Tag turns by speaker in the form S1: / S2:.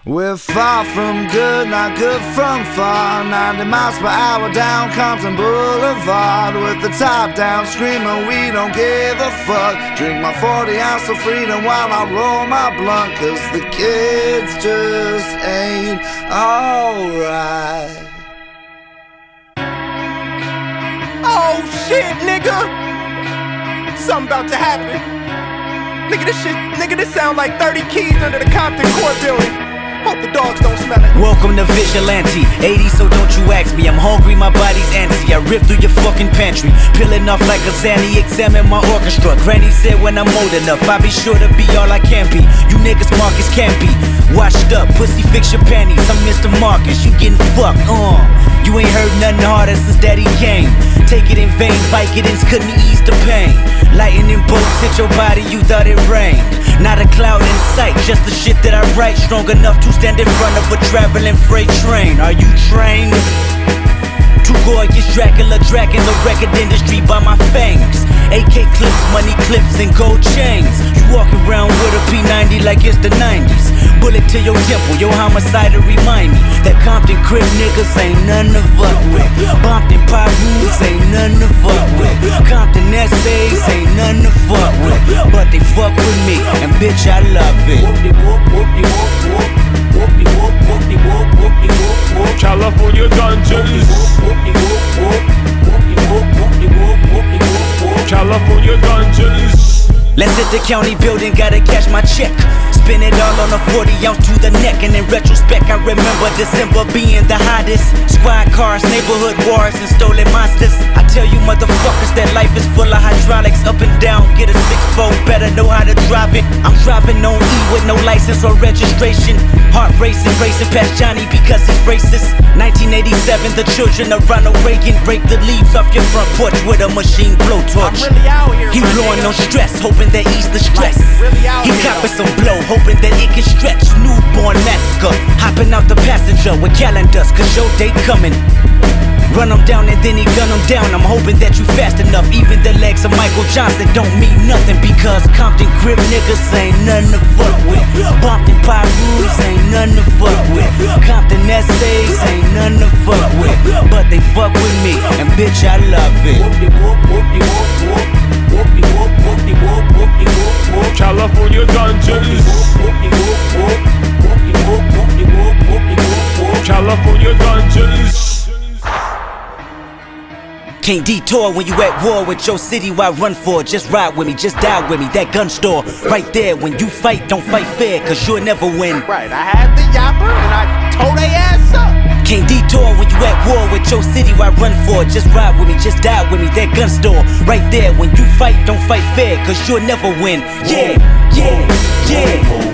S1: We're far from good, not good from far. 90 miles per hour down Compton Boulevard, with the top down screaming we don't give a fuck. Drink my 40 ounce of freedom while I roll my blunt, cause the kids just ain't alright.
S2: Oh shit, nigga! Something about to happen. Nigga, this sound like 30 keys under the Compton Court building. Hope the dogs don't smell it.
S3: Welcome to Vigilante 80, so don't you ask me. I'm hungry, my body's antsy. I rip through your fucking pantry, peeling off like a Zanny. Examine my orchestra. Granny said when I'm old enough, I'll be sure to be all I can be. You niggas Marcus can't be washed up, pussy fix your panties. I'm Mr. Marcus, you getting fucked, You ain't heard nothing harder since daddy came. Take it in vain, Vicodins couldn't ease the pain. Lightning bolts hit your body, you thought it rained. Not a cloud in sight, just the shit that I write. Strong enough to stand in front of a traveling freight train. Are you trained? Too gorgeous, Dracula tracking the record industry by my fangs. AK clips, money clips, and gold chains. You walk around with a P90 like it's the 90s. Bullet to your temple, your homicide to remind me that Compton crib niggas ain't none to fuck with. Bompton Pyrus ain't none to fuck with. Compton essays ain't none to fuck with. But they fuck with me, and bitch I love it.
S4: California dungeons. California dungeons.
S3: Let's hit the county building, gotta cash my check. Spin it all on a 40 ounce to the neck. And in retrospect, I remember December being the hottest. Squad cars, neighborhood wars, and stolen monsters. I tell you motherfuckers that life is full of hydraulics. Up and down, get a 6-4, better know how to drive it. I'm driving on E with no license or registration. Heart racing, racing past Johnny because he's racist. 1987, the children of Ronald Reagan break the leaves off your front porch with a machine blowtorch.
S2: I'm really out here,
S3: He blowing no stress, hoping that ease the stress. He copping some blow, hoping that it can stretch. Newborn massacre, hopping out the passenger with calendars, cause your day coming. Run him down and then he gun him down. I'm hoping that you fast enough. Even the legs of Michael Johnson don't mean nothing, because Compton crib niggas ain't nothing to fuck with. Bompton Pyrus ain't nothing to fuck with. Compton essays ain't nothing to fuck with. But they fuck with me, and bitch I love it.
S4: California dungeons. California dungeons.
S3: Can't detour when you at war with your city. Why run for it? Just ride with me, just die with me. That gun store right there. When you fight, don't fight fair, cause you'll never win.
S2: Right, I had the yapper and I tore they ass up.
S3: Can't detour when you at war with your city. Why run for it? Just ride with me, just die with me. That gun store right there. When you fight, don't fight fair, cause you'll never win. Yeah, yeah, yeah.